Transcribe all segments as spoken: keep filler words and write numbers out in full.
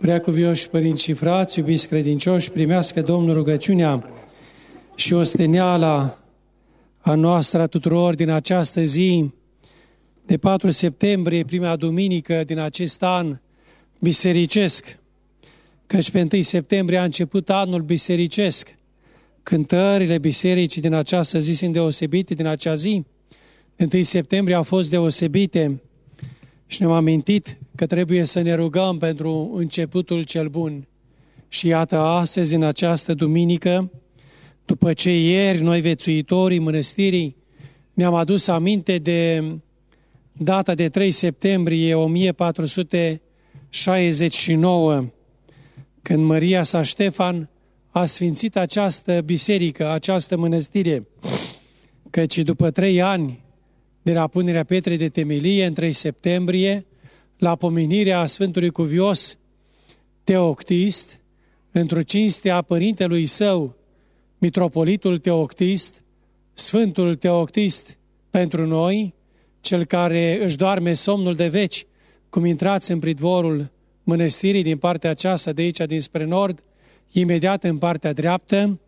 Preacuvioși părinți și frați, iubiți credincioși, primească Domnul rugăciunea și osteneala a noastră a tuturor din această zi de patru septembrie, prima duminică din acest an bisericesc, căci pe întâi septembrie a început anul bisericesc. Cântările bisericii din această zi sunt deosebite, din acea zi. întâi septembrie au fost deosebite și ne-am amintit că trebuie să ne rugăm pentru începutul cel bun. Și iată, astăzi, în această duminică, după ce ieri noi, vețuitorii mănăstirii, ne-am adus aminte de data de trei septembrie o mie patru sute șaizeci și nouă, când Maria sa Ștefan a sfințit această biserică, această mănăstire, căci după trei ani de la punerea pietrei de temelie, în trei septembrie, la pomenirea Sfântului Cuvios Teoctist, într-o cinstea părintelui său, mitropolitul Teoctist, Sfântul Teoctist pentru noi, cel care își doarme somnul de veci, cum intrați în pridvorul mănăstirii din partea aceasta, de aici dinspre nord, imediat în partea dreaptă,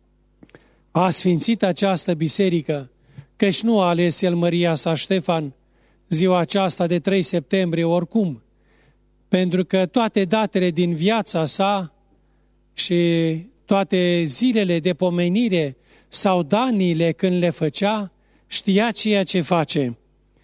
a sfințit această biserică, căci nu a ales el Maria sa Ștefan ziua aceasta de trei septembrie oricum, pentru că toate datele din viața sa și toate zilele de pomenire sau daniile când le făcea, știa ceea ce face.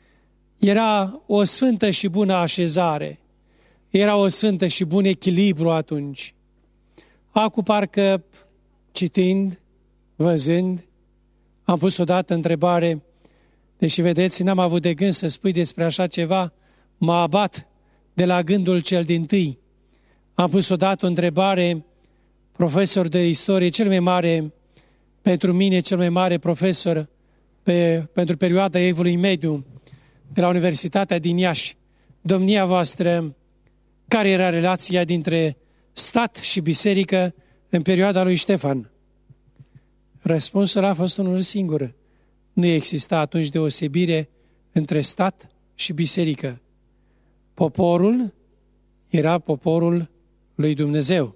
Era o sfântă și bună așezare, era o sfântă și bun echilibru atunci. Acum parcă citind, văzând, am pus odată întrebare, deși vedeți, n-am avut de gând să spui despre așa ceva, mă abat de la gândul cel dintâi. Am pus odată o întrebare, profesor de istorie, cel mai mare, pentru mine, cel mai mare profesor pe, pentru perioada Evului Mediu, de la Universitatea din Iași. Domnia voastră, care era relația dintre stat și biserică în perioada lui Ștefan? Răspunsul a fost unul singur. Nu exista atunci deosebire între stat și biserică. Poporul era poporul lui Dumnezeu.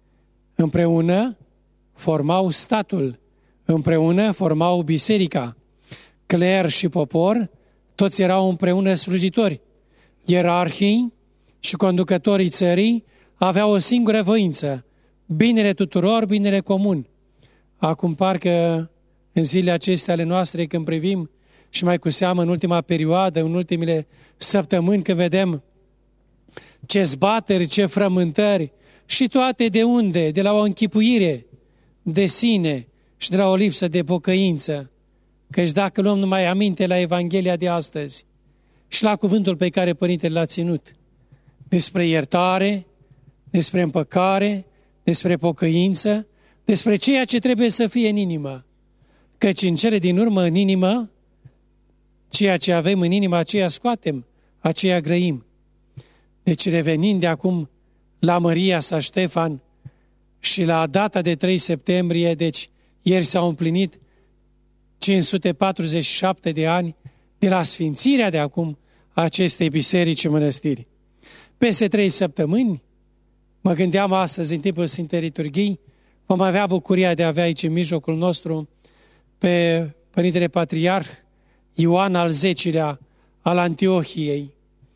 Împreună formau statul, împreună formau biserica. Cler și popor, toți erau împreună slujitori. Ierarhii și conducătorii țării aveau o singură voință, binele tuturor, binele comun. Acum parcă în zilele acestea ale noastre, când privim și mai cu seamă în ultima perioadă, în ultimele săptămâni, când vedem ce zbateri, ce frământări și toate de unde? De la o închipuire de sine și de la o lipsă de pocăință. Căci dacă luăm numai aminte la Evanghelia de astăzi și la cuvântul pe care Părintele l-a ținut, despre iertare, despre împăcare, despre pocăință, despre ceea ce trebuie să fie în inimă. Căci în cele din urmă, în inimă, ceea ce avem în inimă, aceea scoatem, aceea grăim. Deci revenind de acum la Maria sa Ștefan și la data de trei septembrie, deci ieri s-au împlinit cinci sute patruzeci și șapte de ani de la sfințirea de acum a acestei biserici mănăstiri. Peste trei săptămâni, mă gândeam astăzi în timpul Sfintei Liturghii, vom avea bucuria de a avea aici în mijlocul nostru pe Părintele Patriarh Ioan al zecilea al Antiohiei.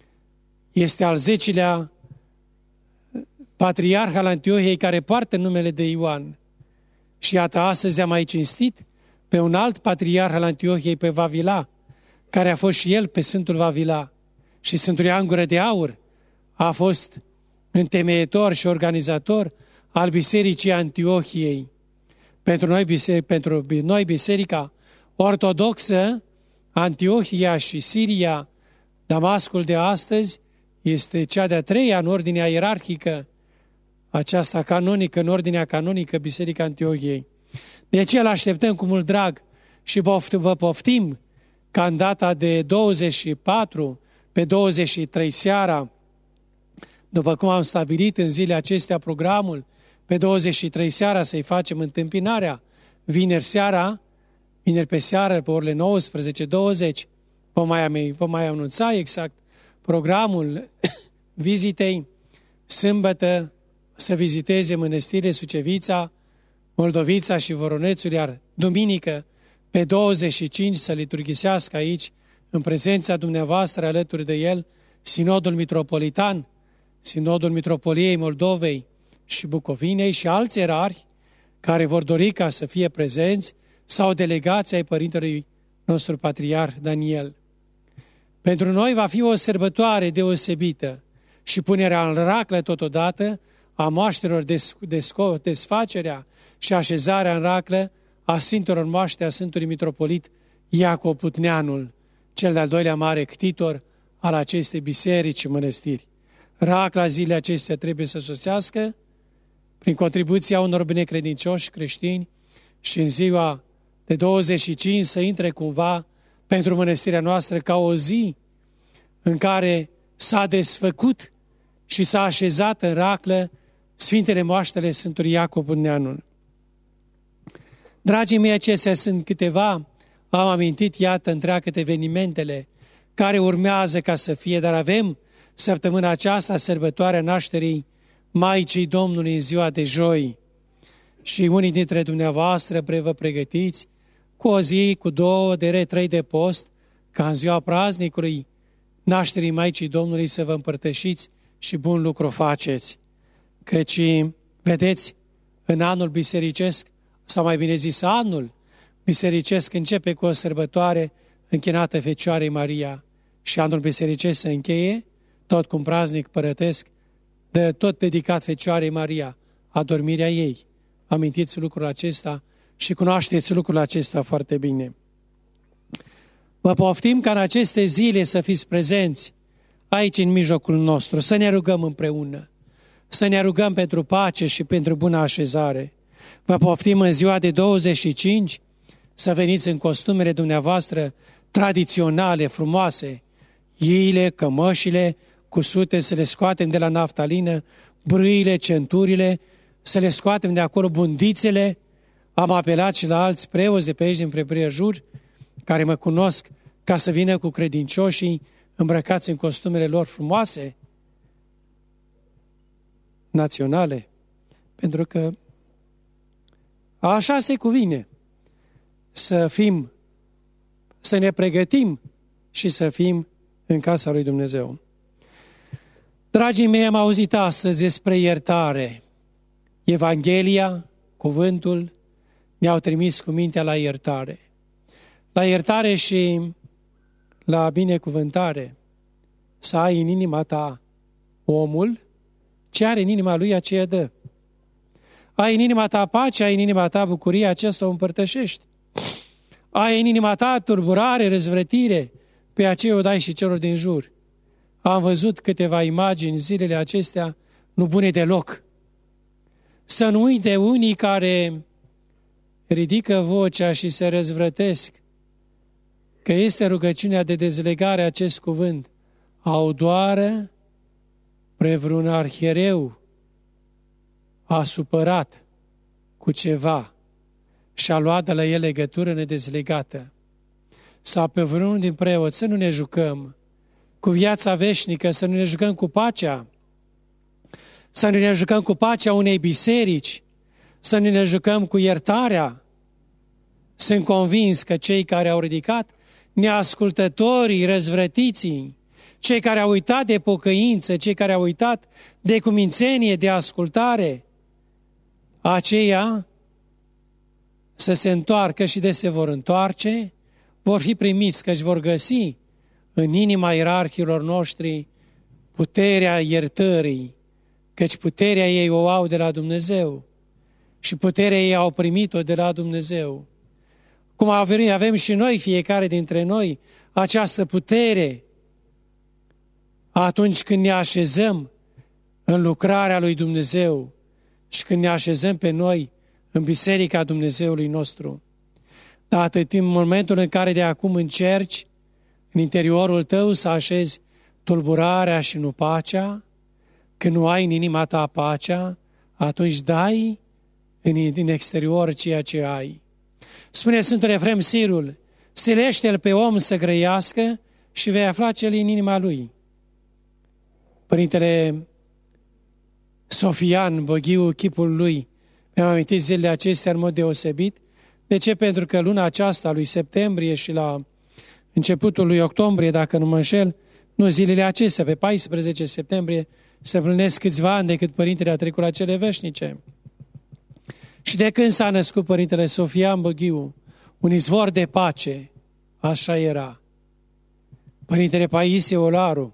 Este al zecilea Patriarh al Antiohiei care poartă numele de Ioan. Și iată, astăzi am mai cinstit pe un alt Patriarh al Antiohiei, pe Vavila, care a fost și el pe Sfântul Vavila. Și Sfântul Ioan Gură de Aur a fost întemeietor și organizator al Bisericii Antiohiei. Pentru noi, biserica, pentru noi Biserica Ortodoxă, Antiohia și Siria, Damascul de astăzi, este cea de-a treia în ordinea ierarhică, aceasta canonică, în ordinea canonică, Biserica Antiohiei. De aceea îl așteptăm cu mult drag și vă poftim ca în data de douăzeci și patru, pe douăzeci și trei seara, după cum am stabilit în zilele acestea programul, pe douăzeci și trei seara să-i facem întâmpinarea, vineri seara, vineri pe seară, pe orele nouăsprezece douăzeci, vom mai, vom mai anunța exact programul vizitei, sâmbătă, să viziteze mănăstirile Sucevița, Moldovița și Voronețul, iar duminică, pe douăzeci și cinci, să liturghisească aici, în prezența dumneavoastră, alături de el, Sinodul Mitropolitan, Sinodul Mitropoliei Moldovei și Bucovinei și alți erari care vor dori ca să fie prezenți sau delegații ai Părintelui nostru Patriarh Daniel. Pentru noi va fi o sărbătoare deosebită și punerea în raclă totodată a moaștelor, desfacerea și așezarea în raclă a Sfintelor Moaște a Sfântului Mitropolit Iacob Putneanul, cel de-al doilea mare ctitor al acestei biserici și mănăstiri. Racla zilele acestea trebuie să sosească prin contribuția unor binecredincioși creștini și în ziua de douăzeci și cinci să intre cumva pentru mănăstirea noastră ca o zi în care s-a desfăcut și s-a așezat în raclă Sfintele Moaștele Sfântului Iacob Putneanul. Dragii mei, acestea sunt câteva, am amintit, iată, întreagăt evenimentele care urmează ca să fie, dar avem săptămâna aceasta sărbătoarea nașterii Maicii Domnului în ziua de joi. Și unii dintre dumneavoastră pre vă pregătiți cu o zi, cu două, de re, trei de post, ca în ziua praznicului nașterii Maicii Domnului să vă împărtășiți și bun lucru faceți. Căci, vedeți, în anul bisericesc, sau mai bine zis, anul bisericesc începe cu o sărbătoare închinată Fecioarei Maria și anul bisericesc se încheie tot cu un praznic părătesc, de tot dedicat Fecioarei Maria, adormirea ei. Amintiți lucrul acesta și cunoașteți lucrul acesta foarte bine. Vă poftim ca în aceste zile să fiți prezenți aici în mijlocul nostru, să ne rugăm împreună, să ne rugăm pentru pace și pentru bună așezare. Vă poftim în ziua de douăzeci și cinci să veniți în costumele dumneavoastră tradiționale, frumoase, iile, cămășile, cusute, să le scoatem de la naftalină, brâile, centurile, să le scoatem de acolo bundițele. Am apelat și la alți preoți de pe aici din preprejur, care mă cunosc, ca să vină cu credincioșii îmbrăcați în costumele lor frumoase, naționale, pentru că așa se cuvine să fim, să ne pregătim și să fim în casa lui Dumnezeu. Dragii mei, am auzit astăzi despre iertare. Evanghelia, cuvântul, ne-au trimis cu mintea la iertare. La iertare și la binecuvântare. Să ai în inima ta omul, ce are în inima lui aceea dă. Ai în inima ta pace, ai în inima ta bucurie, aceasta o împărtășești. Ai în inima ta turburare, răzvrătire, pe aceea o dai și celor din jur. Am văzut câteva imagini zilele acestea, nu bune deloc. Să nu uite unii care ridică vocea și se răzvrătesc, că este rugăciunea de dezlegare a acest cuvânt. Au doară pre vreun arhiereu a supărat cu ceva și a luat de la el legătură nedezlegată. Sau pe vreunul din preoți, să nu ne jucăm cu viața veșnică, să nu ne jucăm cu pacea, să nu ne jucăm cu pacea unei biserici, să nu ne jucăm cu iertarea. Sunt convins că cei care au ridicat, neascultătorii, răzvrătiții, cei care au uitat de pocăință, cei care au uitat de cumințenie, de ascultare, aceia să se întoarcă și de se vor întoarce, vor fi primiți, că își vor găsi în inima ierarhilor noștri puterea iertării, căci puterea ei o au de la Dumnezeu și puterea ei au primit-o de la Dumnezeu. Cum avem și noi, fiecare dintre noi, această putere atunci când ne așezăm în lucrarea lui Dumnezeu și când ne așezăm pe noi în biserica Dumnezeului nostru. Dar atât în momentul în care de acum încerci în interiorul tău să așezi tulburarea și nu pacea, când nu ai în inima ta pacea, atunci dai în, în exterior ceea ce ai. Spune Sfântul Efrem Sirul, silește-l pe om să grăiască și vei afla cel în inima lui. Părintele Sofian Boghiu, chipul lui, mi-am amintit zilele acestea în mod deosebit. De ce? Pentru că luna aceasta lui septembrie și la începutul lui octombrie, dacă nu mă înșel, nu zilele acestea, pe paisprezece septembrie, se împlinesc câțiva ani de când Părintele a trecut la cele veșnice. Și de când s-a născut Părintele Sofian Boghiu, un izvor de pace, așa era. Părintele Paisie Olaru,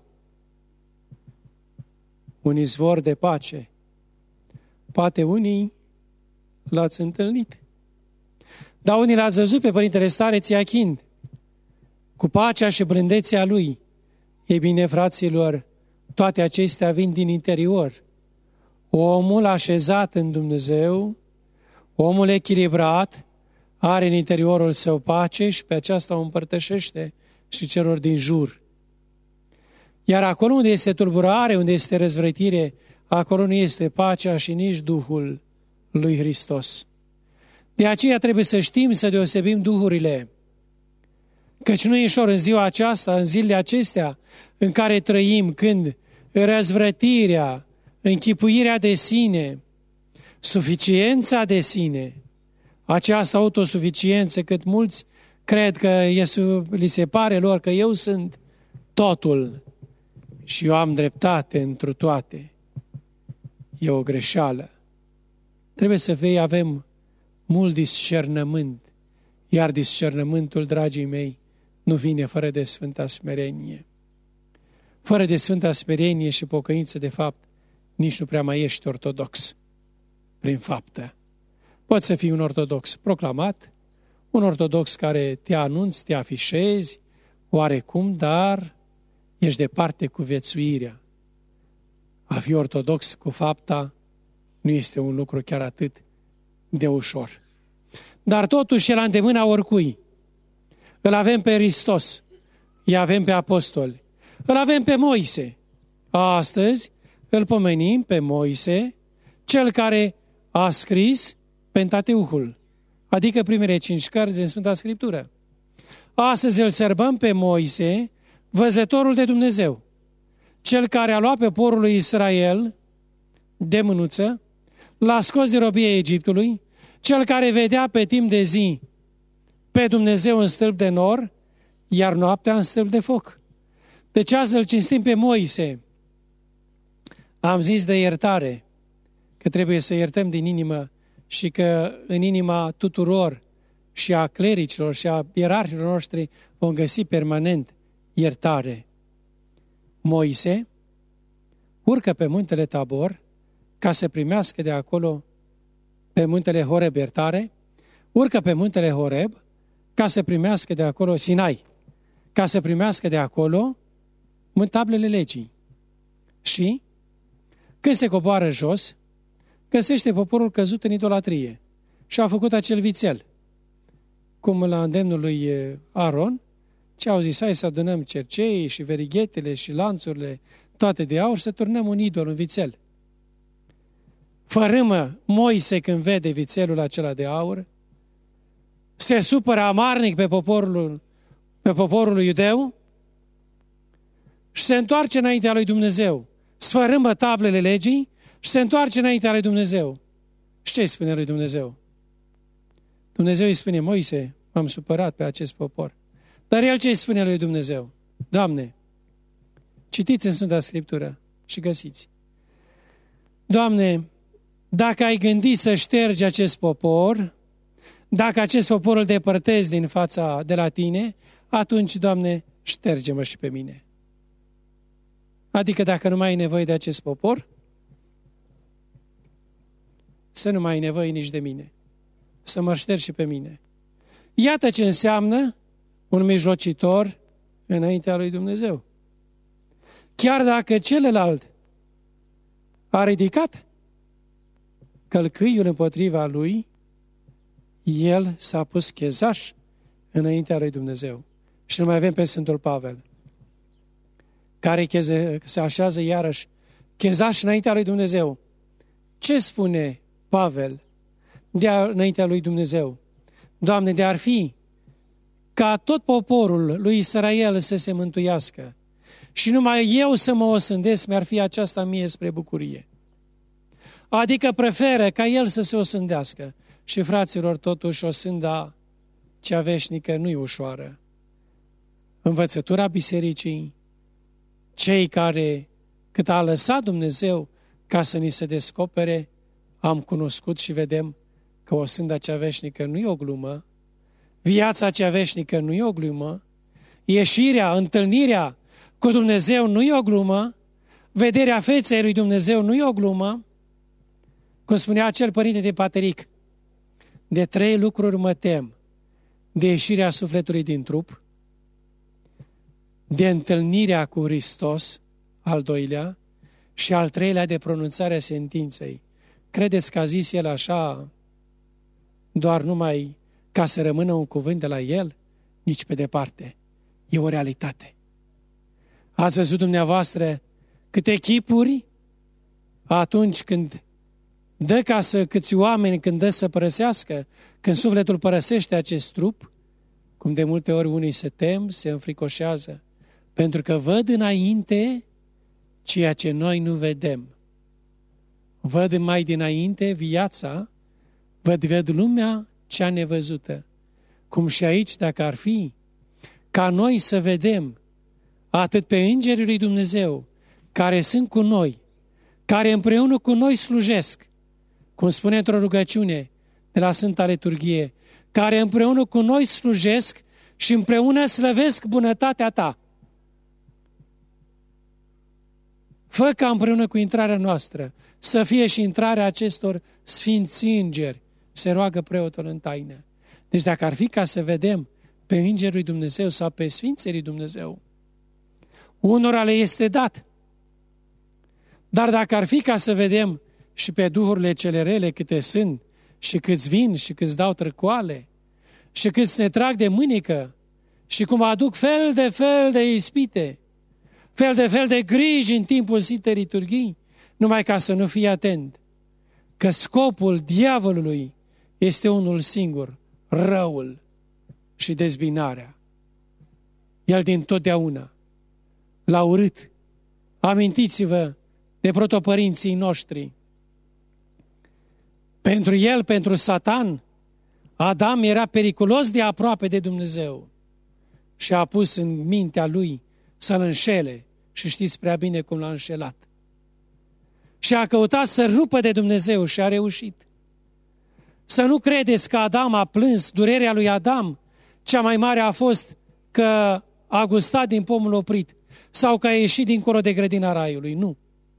un izvor de pace. Poate unii l-ați întâlnit. Dar unii l-ați văzut pe Părintele Stareț Iachind, cu pacea și blândețea lui. Ei bine, fraților, toate acestea vin din interior. Omul așezat în Dumnezeu, omul echilibrat, are în interiorul său pace și pe aceasta o împărtășește și celor din jur. Iar acolo unde este tulburare, unde este răzvrătire, acolo nu este pacea și nici Duhul lui Hristos. De aceea trebuie să știm să deosebim duhurile. Căci nu e ușor în ziua aceasta, în zilele acestea în care trăim, când răzvrătirea, închipuirea de sine, suficiența de sine, această autosuficiență, cât mulți cred că este, li se pare lor că eu sunt totul și eu am dreptate întru toate. E o greșeală. Trebuie să vei, avem mult discernământ, iar discernământul, dragii mei, nu vine fără de sfânta smerenie. Fără de sfânta smerenie și pocăință, de fapt, nici nu prea mai ești ortodox prin faptă. Poți să fii un ortodox proclamat, un ortodox care te anunți, te afișezi, oarecum, dar ești departe cu viețuirea. A fi ortodox cu fapta nu este un lucru chiar atât de ușor. Dar totuși e la îndemâna oricui. Îl avem pe Hristos, îi avem pe apostoli, îl avem pe Moise. Astăzi îl pomenim pe Moise, cel care a scris Pentateuchul, adică primele cinci cărți din Sfânta Scriptură. Astăzi îl sărbăm pe Moise, văzătorul de Dumnezeu, cel care a luat pe poporul lui Israel de mânuță, l-a scos de robia Egiptului, cel care vedea pe timp de zi pe Dumnezeu în stâlp de nor, iar noaptea în stâlp de foc. Deci azi îl cinstim pe Moise. Am zis de iertare, că trebuie să iertăm din inimă și că în inima tuturor și a clericilor și a ierarhilor noștri vom găsi permanent iertare. Moise urcă pe muntele Tabor ca să primească de acolo, pe muntele Horeb iertare, urcă pe muntele Horeb ca să primească de acolo Sinai, ca să primească de acolo tablele legii. Și când se coboară jos, găsește poporul căzut în idolatrie și a făcut acel vițel. Cum la îndemnul lui Aron, ce au zis, hai să adunăm cerceii și verighetele și lanțurile, toate de aur, să turnăm un idol, un vițel. Fărâmă Moise când vede vițelul acela de aur, se supără amarnic pe poporul, pe poporul iudeu și se întoarce înaintea lui Dumnezeu. Sfărâmă tablele legii și se întoarce înaintea lui Dumnezeu. Și ce îi spune lui Dumnezeu? Dumnezeu îi spune, Moise, m-am supărat pe acest popor. Dar el ce îi spune lui Dumnezeu? Doamne, citiți în Sfânta Scriptură și găsiți. Doamne, dacă ai gândit să ștergi acest popor, dacă acest popor îl depărtezi din fața de la tine, atunci, Doamne, șterge-mă și pe mine. Adică dacă nu mai ai nevoie de acest popor, să nu mai ai nevoie nici de mine. Să mă ștergi și pe mine. Iată ce înseamnă un mijlocitor înaintea lui Dumnezeu. Chiar dacă celălalt a ridicat călcâiul împotriva lui, el s-a pus chezaș înaintea lui Dumnezeu. Și nu mai avem pe Sfântul Pavel, care cheze, se așează iarăși chezaș înaintea lui Dumnezeu. Ce spune Pavel de a, înaintea lui Dumnezeu? Doamne, de ar fi ca tot poporul lui Israel să se mântuiască și numai eu să mă osândesc, mi-ar fi aceasta mie spre bucurie. adică preferă ca el să se osândească. Și fraților, totuși, osânda cea veșnică nu e ușoară. Învățătura bisericii, cei care, cât a lăsat Dumnezeu ca să ni se descopere, am cunoscut și vedem că osânda cea veșnică nu e o glumă, viața cea veșnică nu e o glumă, ieșirea, întâlnirea cu Dumnezeu nu e o glumă, vederea feței lui Dumnezeu nu e o glumă. Cum spunea acel părinte de Pateric, de trei lucruri mă tem: de ieșirea sufletului din trup, de întâlnirea cu Hristos, al doilea, și al treilea de pronunțarea sentinței. Credeți că a zis el așa doar numai ca să rămână un cuvânt de la el? Nici pe departe. E o realitate. Ați văzut dumneavoastră câte chipuri atunci când dă ca să, câți oameni când dă să părăsească, când sufletul părăsește acest trup, cum de multe ori unii se tem, se înfricoșează, pentru că văd înainte ceea ce noi nu vedem. Văd mai dinainte viața, văd, văd lumea cea nevăzută. Cum și aici, dacă ar fi ca noi să vedem atât pe îngerii lui Dumnezeu, care sunt cu noi, care împreună cu noi slujesc, cum spune într-o rugăciune de la Sfânta Liturghie, care împreună cu noi slujesc și împreună slăvesc bunătatea ta. Fă ca împreună cu intrarea noastră să fie și intrarea acestor sfinți îngeri, se roagă preotul în taină. Deci dacă ar fi ca să vedem pe îngerul lui Dumnezeu sau pe sfinții lui Dumnezeu, unora le este dat. Dar dacă ar fi ca să vedem și pe duhurile cele rele câte sunt, și câți vin, și câți dau trăcoale, și câți ne trag de mânică, și cum aduc fel de fel de ispite, fel de fel de griji în timpul Sfintei Liturghii, numai ca să nu fii atent, că scopul diavolului este unul singur, răul și dezbinarea. El din totdeauna l-a urât. Amintiți-vă de protopărinții noștri. Pentru el, pentru Satan, Adam era periculos de aproape de Dumnezeu și a pus în mintea lui să-l înșele și știți prea bine cum l-a înșelat. Și a căutat să rupă de Dumnezeu și a reușit. Să nu credeți că Adam a plâns, durerea lui Adam cea mai mare a fost că a gustat din pomul oprit sau că a ieșit dincolo de grădina raiului. Nu.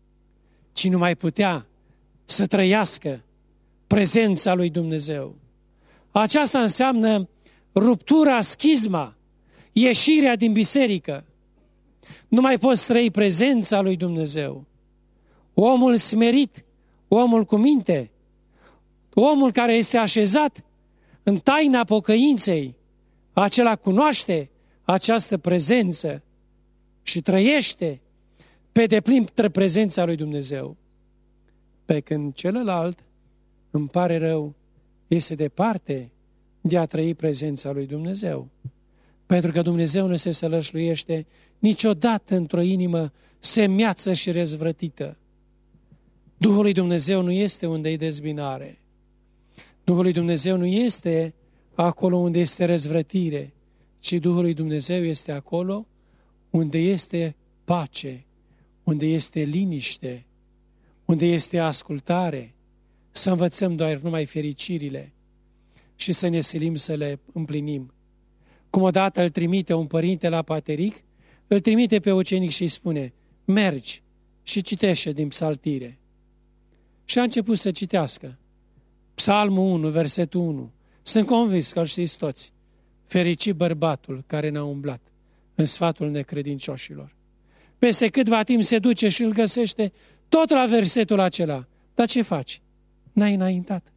Ci nu mai putea să trăiască prezența lui Dumnezeu. Aceasta înseamnă ruptura, schizma, ieșirea din biserică. Nu mai poți trăi prezența lui Dumnezeu. Omul smerit, omul cu minte, omul care este așezat în taina pocăinței, acela cunoaște această prezență și trăiește pe deplin prezența lui Dumnezeu. Pe când celălalt, îmi pare rău, este departe de a trăi prezența lui Dumnezeu. Pentru că Dumnezeu nu se sălășluiește niciodată într-o inimă semeață și răzvrătită. Duhul lui Dumnezeu nu este unde e dezbinare. Duhul lui Dumnezeu nu este acolo unde este răzvrătire, ci Duhul lui Dumnezeu este acolo unde este pace, unde este liniște, unde este ascultare, să învățăm doar numai fericirile și să ne silim să le împlinim. Cum odată îl trimite un părinte la Pateric, îl trimite pe ucenic și îi spune, mergi și citește din psaltire. Și a început să citească. Psalmul unu, versetul unu. Sunt convins că îl știți toți. Fericit bărbatul care n-a umblat în sfatul necredincioșilor. Peste câtva timp se duce și îl găsește tot la versetul acela. Dar ce faci? N-ai înaintat.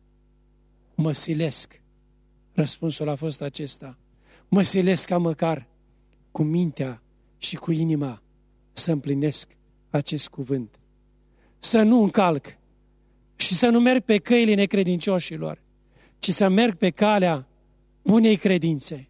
Mă silesc. Răspunsul a fost acesta. Mă silesc ca măcar cu mintea și cu inima să împlinesc acest cuvânt. Să nu încalc și să nu merg pe căile necredincioșilor, ci să merg pe calea bunei credințe.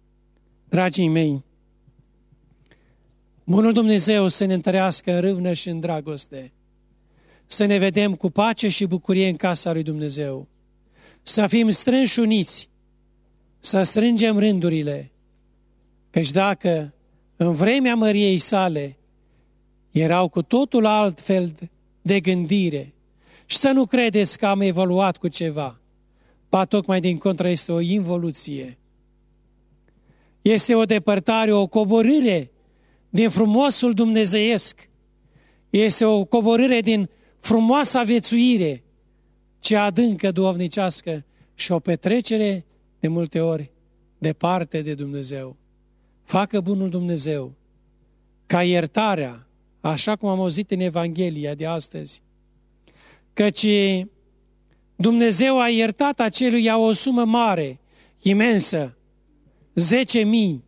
Dragii mei, bunul Dumnezeu să ne întărească în râvnă și în dragoste, să ne vedem cu pace și bucurie în casa lui Dumnezeu. Să fim strânși uniți, să strângem rândurile, căci dacă în vremea măriei sale erau cu totul altfel de gândire, și să nu credeți că am evoluat cu ceva, ba tocmai din contră este o involuție. Este o depărtare, o coborâre din frumosul dumnezeiesc. Este o coborâre din frumoasa viețuire, cea adâncă duhovnicească și o petrecere de multe ori departe de Dumnezeu. Facă bunul Dumnezeu ca iertarea, așa cum am auzit în Evanghelia de astăzi, căci Dumnezeu a iertat aceluia o sumă mare, imensă, zece mii,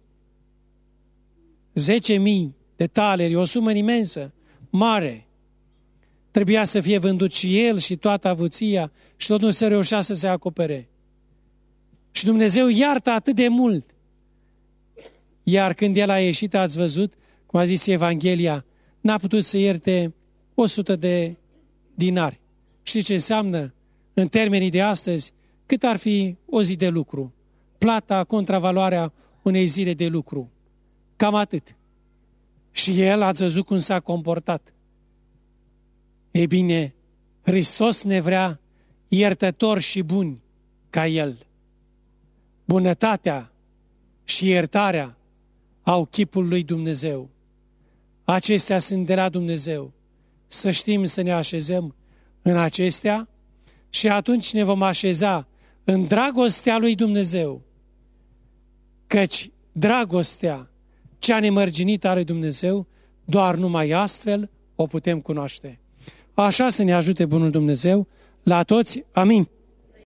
zece mii de taleri, o sumă imensă, mare. Trebuia să fie vândut și el și toată avuția și tot nu se reușea să se acopere. Și Dumnezeu iartă atât de mult. Iar când el a ieșit, ați văzut, cum a zis Evanghelia, n-a putut să ierte o sută de dinari. Știți ce înseamnă, în termenii de astăzi, cât ar fi o zi de lucru? Plata, contravaloarea unei zile de lucru. Cam atât. Și el, ați văzut cum s-a comportat. Ei bine, Hristos ne vrea iertători și buni ca El. Bunătatea și iertarea au chipul lui Dumnezeu. Acestea sunt de la Dumnezeu. Să știm să ne așezăm în acestea și atunci ne vom așeza în dragostea lui Dumnezeu. Căci dragostea, cea nemărginită a lui Dumnezeu, doar numai astfel o putem cunoaște. Așa să ne ajute bunul Dumnezeu la toți. Amin.